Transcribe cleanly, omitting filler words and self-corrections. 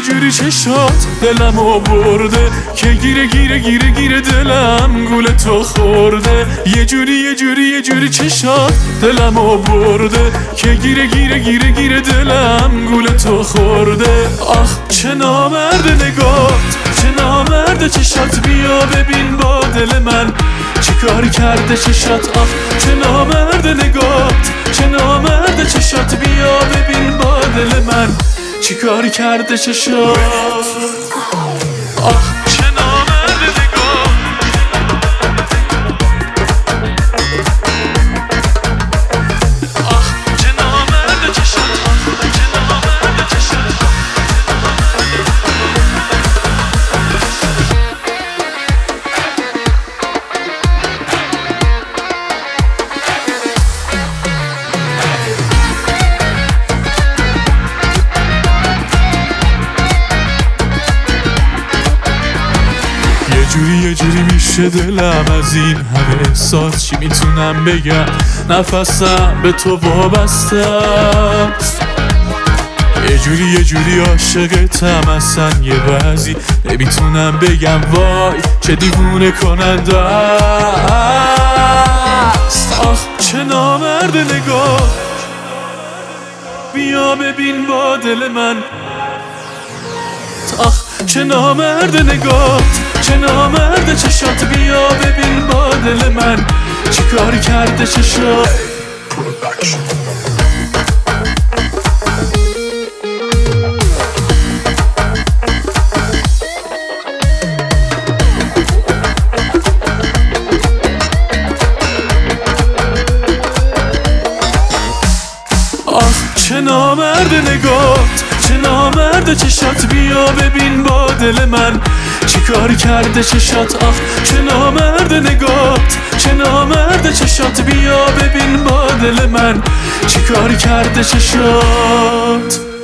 جوری چشات دلمو برده که گیره گیره گیره گیره دلم گول تو خورده. یه جوری چشات دلمو برده که گیره گیره گیره گیره دلم گول تو خورده. آخ چه نامرد نگات، چه نامرد چشات، بیا ببین با دل من چیکار کرده چشات. آخ چه نامرد نگات، چه نامرد چشات، بیا ببین با دل من چیکار کرده چشات. آخ چه نامرد نگات، آخ چه نامرد چشات، آخ چه نامرد چشات. یه جوری میشه دلم از این همه احساس، چی میتونم بگم، نفسم به تو وابسته است. یه جوری عاشقتم اصلا یه بعضی نمیتونم بگم، وای چه دیوونه کننده است. آخ چه نامرد نگاه، بیا ببین با دل من. آخ چه نامرد نگاه، چه نامرد چشات، بیا ببین با دل من چیکار کرده چشات. آخ چه نامرد نگات، چه نامرد چشات، بیا ببین با دل من چیکار کرده چشات. آخ چه نامرد نگات، چه نامرد چشات، بیا ببین با دل من چیکار کرده چشات.